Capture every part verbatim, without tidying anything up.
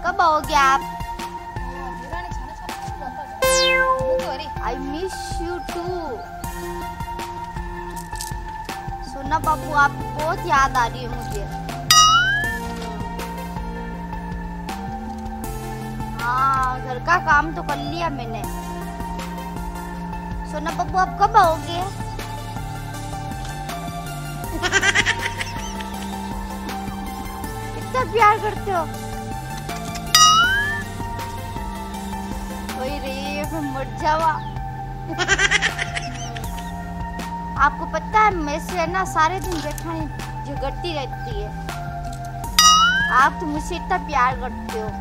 कब आओगे आप? I miss you too. सोना बाबू आपकी बहुत याद आ रही है मुझे। हाँ घर का काम तो कर लिया मैंने। सोना बाबू आप कब आओगे? इतना प्यार करते हो। वही रे मैं मर जावा। आपको पता है मैं से ना सारे दिन जेठानी झगड़ती रहती है। आप तो मुझसे इतना प्यार करते हो।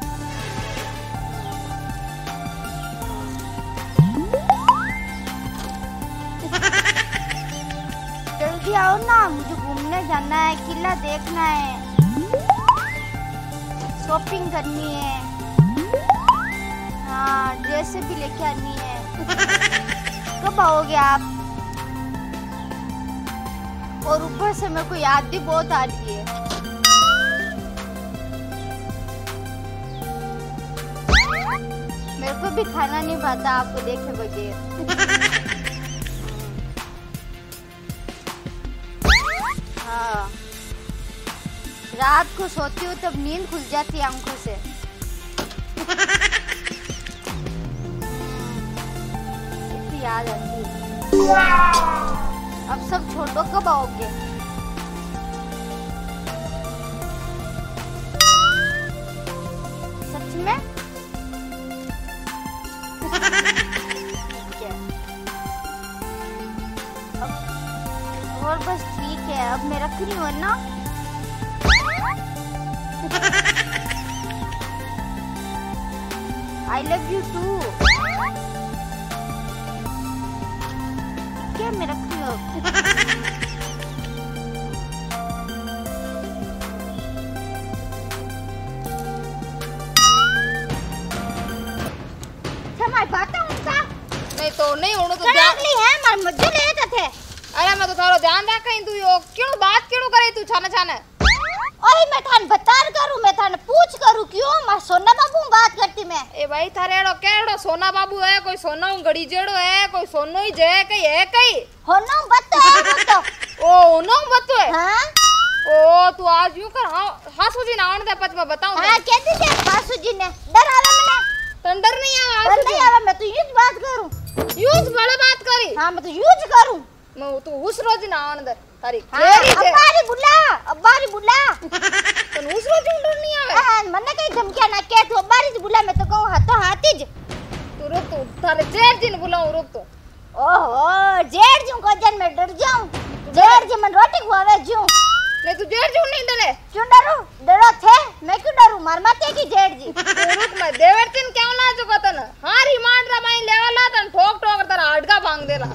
जल्दी आओ ना, मुझे घूमने जाना है, किला देखना है, शॉपिंग करनी है, हाँ ड्रेस भी लेके आनी है। कब आओगे आप? और ऊपर से मेरे को याद भी बहुत आ रही है। मेरे को भी खाना नहीं पाता आपको देखे बगैर। हाँ रात को सोती हूँ तब नींद खुल जाती है आंखों से। इतनी याद आती है। अब सब छोड़ो, कब आओगे? सच में? ठीक है। अब और बस ठीक है, अब मैं रख रही हूँ ना। I love you too. क्या मैं रख रही हूँ? नहीं तो नहीं होनो तो ध्यान ली है मार मज्जो लेता थे। अरे मैं तो थारो ध्यान रखई तू यो क्यों बात क्यों करे तू छाने छाने? ओए मैं थान बतार करूं, मैं थाने पूछ करूं क्यों मार सोना बाबू बात करती मैं। ए भाई थारे एड़ो केड़ो सोना बाबू है, कोई सोना गड़ी जेड़ो है, कोई सोनो ही जे कई है कई होनो बत है वो तो। ओ होनो बत है। हां ओ तू आज यूं कर। हां हासू जी ना आने दे पच मैं बताऊं। हां कहती थे हासू जी ने डर आवे मने। डर नहीं आवे हासू जी। नहीं आवे, मैं तो यूज बात करूं। यूज बड़ा बात करी। हां मैं तो यूज करूं। मैं तू उस रोज ना आने दे तारी खेरी जे अब्बारी बुला अब्बारी बुला। तो उस रोज डर नहीं आवे। हां मने कई धमकिया ना के तू अब्बारी बुला, मैं तो कहूं हाथों हाथी ज। तू रुक, तू थारे जेठ जी ने बुलाऊं रुक तो। ओहो जेठ जी को जन में डर जाऊं। जेठ जी मन रोटी खवावे जूं। नहीं तू जेठ जी नहीं डरे। क्यों डरू? डरो थे मैं क्यों डरू? मार माते की जेठ जी। तू रुक, मैं देवरचन क्यों ना चुका तन हारी मांडरा माई लेवला तन ठोक ठोक तेरा हडका भांग देला।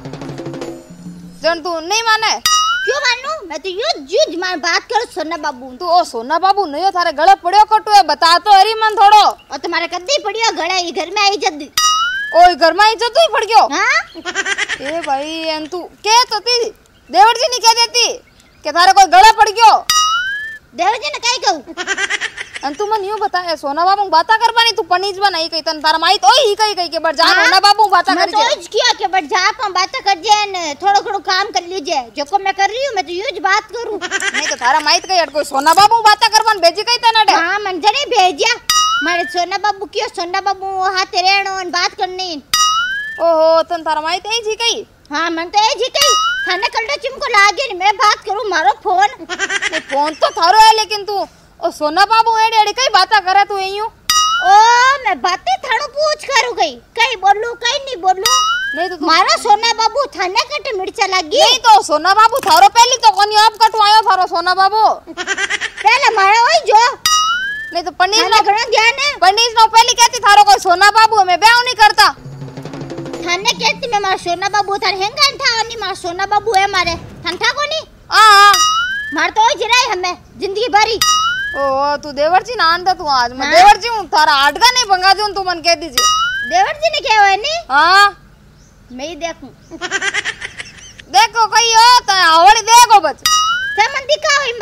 जन तू नहीं माने? क्यों मानू? मैं तो यूज यूज मार बात करो सोना बाबू। तू ओ सोना बाबू नहीं हो, थारे गले पड़ियो कटो है, बता तो हरी मन थोड़ो। और तुम्हारे कद्दी पड़ियो गले ई घर में आई जद। ओए घर में आई जद तू ही पड़ गयो। हां ए भाई एन तू के तो ती देवर जी नहीं कह देती के थारे कोई गला पड़ गयो। देवर जी ने काई कहू? अन तू मन यूं बता, सोना बाबू बाता करबानी तू पनीज बा नहीं कई तन तार माई तो ही कई कई के बड़ जा सोना बाबू बाता कर जे। मैं तो किया के बड़ जा पा बात कर जे न थोड़ो थोड़ो काम कर लीजे जो को मैं कर रही हूं। मैं तो यूज बात करूं। नहीं तो थारा माई कई कोई सोना बाबू बाता करबान भेजी कई तने डे। हां मन जने भेजिया मारे सोना बाबू कियो सोना बाबू हाथ रेणो न बात करनी। ओहो तन तारा माई ते जी कई। हां मन तो ए जी कई खाने कलडो चिमको लागे नहीं मैं बात करूं मारो फोन। नहीं फोन तो थारो है लेकिन तू ओ सोना बाबू एड़े एड़े कई बाता करे तू एयू। ओ मैं बातें थाणो पूछ करू गई कई बोलू कई नहीं बोलू। नहीं तो मारा सोना बाबू थाने कट मिर्चा लगी। नहीं तो सोना बाबू थारो पहली तो कोनी आप कटवायो थारो सोना बाबू पहले मारा होई जो। नहीं तो पनीर ना घणो ध्यान है। पनीर नो पहली कहती थारो कोई सोना बाबू मैं ब्याह नहीं करता। थाने कहती मैं मारा सोना बाबू थाने हेंगा था नहीं मारा सोना बाबू है मारे ठंठा कोनी। हां मार तो होई जराई हमें जिंदगी भरी। ओ तू देवर जी ना आंदा तू आज मैं देवर जी हूं थारा आटगा नहीं भंगा दूं तू मन कह दीजिए। देवर जी ने क्या है नी? हां मैं ही देखूं। देखो कई हो ता आवड़ी देखो बच। ते मन दिखा होई मतलब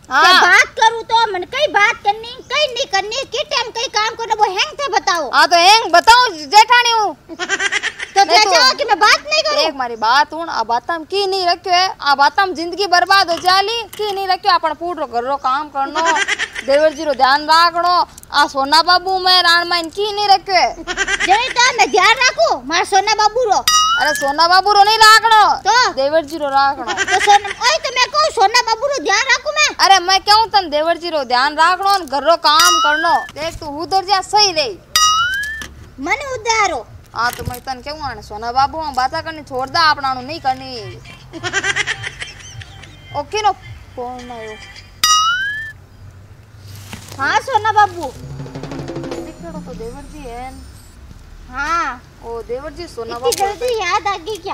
हाँ। के बात करूं तो मन कई बात करनी कई नहीं करनी के टाइम कई काम करना वो हैंग थे बताओ। हाँ तो हैंग बताओ जेठानी हूँ तो क्या तो, चाहो कि मैं बात नहीं करूं? एक मारी बात हूँ आ बात हम की नहीं रखियो है आ बात हम जिंदगी बर्बाद हो जाली की नहीं रखियो अपन पूरो घर रो काम करनो देवर जी रो ध्यान राखनो आ सोना बाबू में राण में की नहीं रखियो है जरे तो मैं ध्यान रखूं मार सोना बाबू रो। अरे सोना बाबू रो नहीं राखनो तो देवर जी रो राखनो तो सोना ओए तो मैं कहूं सोना बाबू रो ध्यान रखूं मैं। अरे मैं क्यों तन देवर जी रो ध्यान राखनो और घर रो काम करनो देख तू उधर जा सही रे मन उधारो। हाँ तो मैं तन क्यों आने सोना बाबू हम बातें करनी छोड़ दा अपना नहीं करनी ओके नो फोन आयो। हाँ सोना बाबू दिखड़ो तो देवर जी है। हाँ ओ देवर जी सोना इतनी बाबू जल्दी याद आ गई क्या?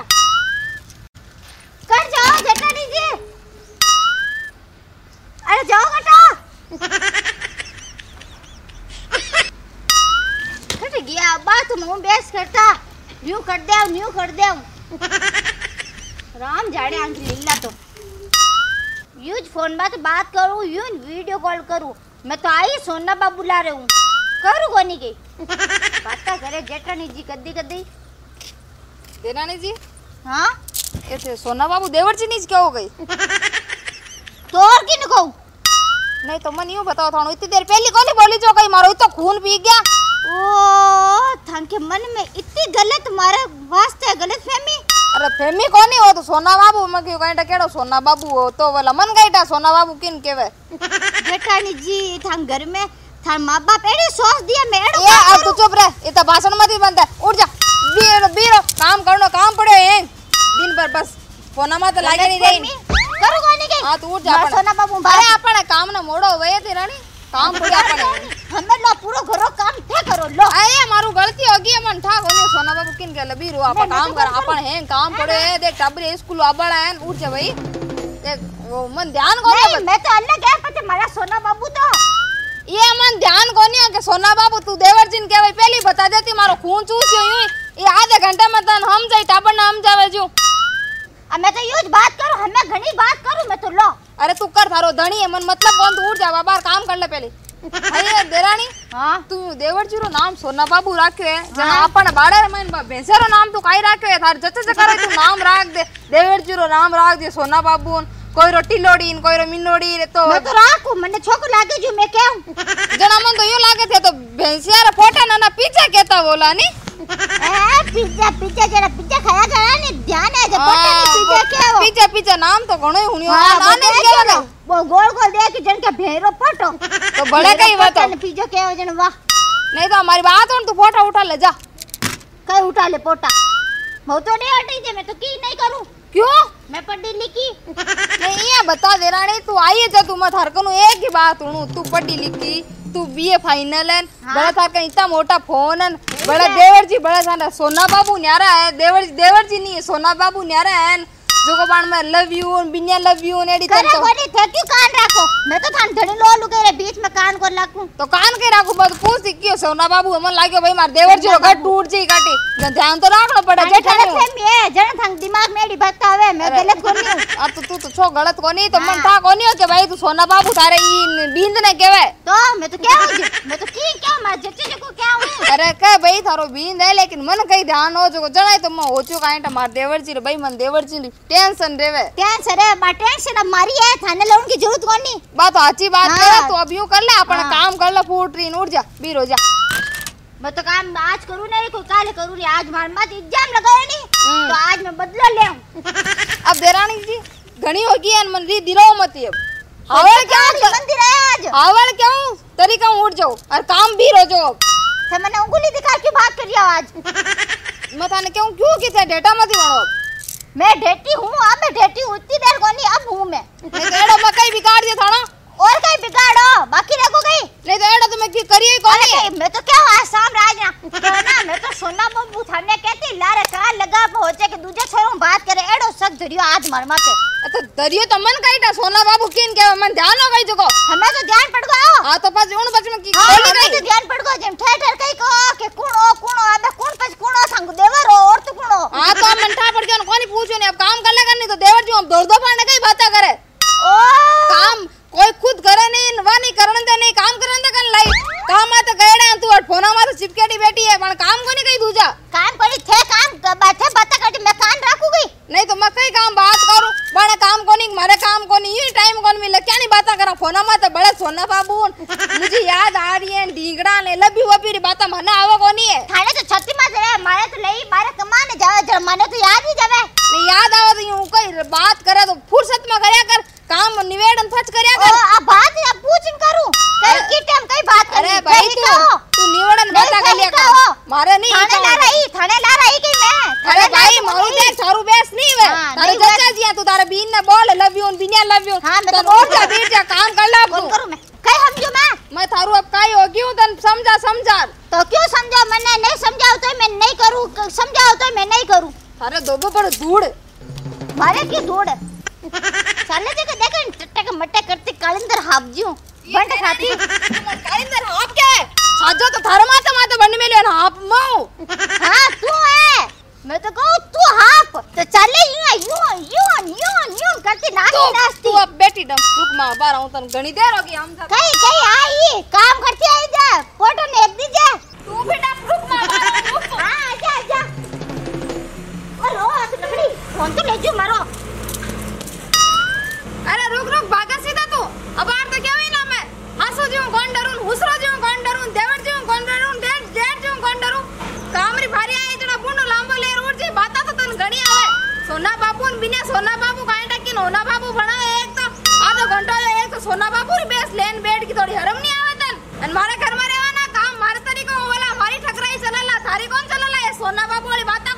कर जाओ जेठानी जी। अरे जाओ बेटा कट गया बात मुंह बेस करता न्यू कर दे न्यू कर दे राम जाने आंख लीला तो यूज फोन बात बात करूं यूं वीडियो कॉल करूं मैं तो आई सोना बाबू बुला रहे हूं करूं कोनी की बात करे जेठानी जी कद्दी कद्दी देरानी जी। हाँ ऐसे सोना बाबू देवर जी नहीं क्या हो गई तो और किन कहूं? नहीं तो मन यूं बताओ था इतनी देर पहले कौन बोली जो कहीं मारो तो खून पी गया। ओ थांके मन में इतनी गलत मारे वास्ते गलत फहमी। अरे फेमी कोनी हो तो सोना बाबू मैं क्यों कहीं केड़ो सोना बाबू हो तो वाला मन गईटा सोना बाबू किन केवे जेठानी जी थां घर में थां मां बाप एड़ी सोच दिया मैं एड़ो ये अब तू चुप रह इतना भाषण मत बनता उठ जा बीरो बीरो काम करनो काम पड़े है दिन भर बस फोना में तो लागे नहीं रही करो कोनी के। हां तू उठ जा सोना बाबू अरे अपन काम ना मोड़ो वे ते रानी काम पड़े अपन हमें लो पूरो घरो काम थे करो लो। अरे मारू गलती हो गई मन ठा कोनी सोना बाबू किन के लबीरो अपन काम कर अपन है काम पड़े देख टबरे स्कूल आबड़ा है उठ जा भाई देख वो मन ध्यान को नहीं मैं तो अलग है पर मारा सोना बाबू तो ये मन ध्यान कोनी है कि सोना बाबू तू देवर जिन के भाई पहली बता देती मारो खून चूसियो यूं ये आधे घंटे में तन हम जाई टाबर नाम जावे जो अब मैं तो यूज बात करूं हमें घणी बात करूं मैं तो लो। अरे तू कर थारो धणी है मन मतलब कौन तू उठ जा बाहर काम कर ले पहले अरे देरानी हां तू देवर जी रो नाम सोना बाबू राख्यो है जना अपन बाड़े में भैंसेरो नाम तू काई राख्यो है थार जच जच करे तू नाम राख दे देवर जी रो नाम राख दे सोना बाबू कोई रो टिलोड़ी कोई रो मिनोड़ी रे तो मैं तो राखू मने छोको लागे जो मैं कहूं जना मन तो यो लागे थे तो भैंसिया रे फोटा ना ना पीछे कहता बोला नी ए पिज्जा पिज्जा जरा पिज्जा खाया करा नी ध्यान है जब पता नहीं पिज्जा क्या हो पीछे पीछे नाम तो घणो हुनियो हाँ, नाने बताए क्या क्यों? वो गोल गोल दे के जन के भेरो फोटो तो बड़े कई बात हो पिज्जा क्या हो जन वाह नहीं तो हमारी बात हो तू फोटा उठा ले जा कई उठा ले पोटा वो तो नहीं हटी जे मैं तो की नहीं करूं क्यों मैं पढ़ी लिखी नहीं ये बता दे रानी तू आई है तू मत हर कनु एक ही बात हूं तू पढ़ी लिखी तू बीए फाइनल है हाँ। बड़ा थार का इतना मोटा फोन है बड़ा देवर जी बड़ा सारा सोना बाबू न्यारा है देवर देवर जी नहीं है सोना बाबू न्यारा है जो को बाण में लव यू बिन्या लव यू नेडी करे कोनी थे क्यों कान रखो मैं तो थान धड़ी लो लुगे रे बीच में कान को रखूं तो कान के राखू बस पूछ क्यों सोना बाबू मन लाग्यो भाई मार देवर जी घर टूट जी काटी ध्यान तो रखना पड़े जेठानी गलत फहमी है जन थान दिमाग मेरी बतावे मैं गलत कोनी हूं अब तो तू तो छो गलत कोनी तो मन था कोनी हो के भाई तू सोना बाबू थारे ई बींद ने केवे तो मैं तो क्या हूं मैं तो की क्या मार जच्चे को क्या हूं अरे कह भाई थारो बींद है लेकिन मन कई ध्यान हो जो जणाय तो मैं होचो काईटा मार देवर जी रे भाई मन देवर जी टेंशन रेवे टेंशन रे बा टेंशन अब मारी है थाने लोन की जरूरत कोनी बात अच्छी बात हाँ। है तो अब यूं कर ले अपन हाँ। काम कर ले फूट रही उठ जा बीर हो जा मैं तो काम आज करूं नहीं कोई काले करूं रे आज मार मत एग्जाम लगाया नहीं तो आज मैं बदला ले आऊं अब देरानी जी घणी होगी है मन री दिलो मत अब हावड़ क्या मंदिर है आज हावड़ क्यों तरीका उठ जाओ और काम बीर हो जाओ थे मैंने उंगली दिखा के बात कर रहा आज मैं थाने क्यों क्यों किथे डेटा मत बनो मैं डेटी हूं अब मैं डेटी हूं इतनी देर कोनी अब हूं मैं नहीं तो एड़ो मकई बिगाड़ दिया था ना और कहीं बिगाड़ो बाकी रखो गई नहीं तो एड़ो तो मैं की करिए कौन अरे है मैं तो क्या आज शाम राज ना क्या ना मैं तो सोना बाबू थाने कहती लारे कान लगा पहुंचे के दूजे छोरों बात करे एड़ो सच धरियो आज मार माते तो दरियो तो मन काईटा सोना बाबू किन के मन ध्यान हो गई जको हमें तो ध्यान पड़ गयो हां तो पास उन बच में की हां खोली हमें गई तो ध्यान पड़ गयो जेम ठे ठे कई को के कुणो कुणो अबे कुण पछ कुणो संग देवर हो और तो कुणो हां तो मन ठा पड़ गयो कोनी पूछो नहीं अब काम कर ले करनी तो देवर जी हम दौड़ दो पाने कई बातें करे ओ काम कोई खुद करे नहीं वानी करन दे नहीं काम करन दे कन लाई काम आते गएडे तू अट फोना माते चिपकेटी बैठी है पण काम कोनी कई दूजा काम करी थे काम बैठे बता कटी मैं कान रखूंगी नहीं तो मैं कई काम बात करू बड़ा काम कोनी मारे काम कोनी ये टाइम कोन मिले क्या नहीं बात करा फोना माते बड़े सोना बाबू मुझे याद आ रही है ढींगड़ा ने लबी वबी री बात मने आवे कोनी है थाने तो छत्ती में रे मारे तो लई बारे कमाने जावे जरा मने तो याद ही जावे नहीं याद आवे तो यूं कई बात करे तो फुर्सत में करया कर काम निवेदन फच करया कर आ बात या पूछन करू कई की टाइम कई बात कर अरे भाई तू तू निवेदन बता कर लिया कर मारे नहीं थाने ला रही थाने ला रही की मैं अरे भाई मारू दे सारू बेस नहीं वे तारे चाचा जी तू तारे बीन ने बोल लव यू बिना लव यू हां मैं तो बोल जा बीट जा काम कर ला कौन करूं मैं कई समझू मैं मैं थारू अब काई हो गई हूं तन समझा समझा तो क्यों समझाओ मैंने नहीं समझाओ तो मैं नहीं करूं समझाओ तो मैं नहीं करूं थारे दोबो पर धूड़ मारे की धूड़ चले जे के देख टट्टे के मट्टे करते कालिंदर हापजू बंड खाती कालिंदर हाप के साजो तो थारे माते माते बंड में लेन हाप मऊ हां तू है मैं तो कहूं तू हाप तो चले यूं यूं यूं यूं यूं करती नाची नाचती तू अब बेटी डम रुक मां बार हूं तन घणी देर होगी हम सब कई कई आई काम करती आई जा फोटो ने एक दीजे तू भी डम रुक मां बार रुक हां आजा आजा और रो हाथ लकड़ी फोन तो ले जो मारो अरे रुक रुक भागा सीधा तू अब आर तो क्या हुई ना मैं हंसो जीव कौन डरून हुसरो जीव कौन डरून देवर जीव कौन डरून डेट डेट जीव कौन डरू कामरी भारी आई जड़ा बुंडो लांबो लेर उड़ जी बाता तो तन घणी आवे सोना बाबू न बिना सोना बाबू काई टकी नोना बाबू बना एक तो आधो घंटा एक तो सोना बाबू री बेस लेन बेड की थोड़ी हरम नहीं आवे तन अन मारे घर में रहवाना काम मारे तरीको वाला हमारी ठकराई चलला थारी कौन चलला ये सोना बाबू वाली बात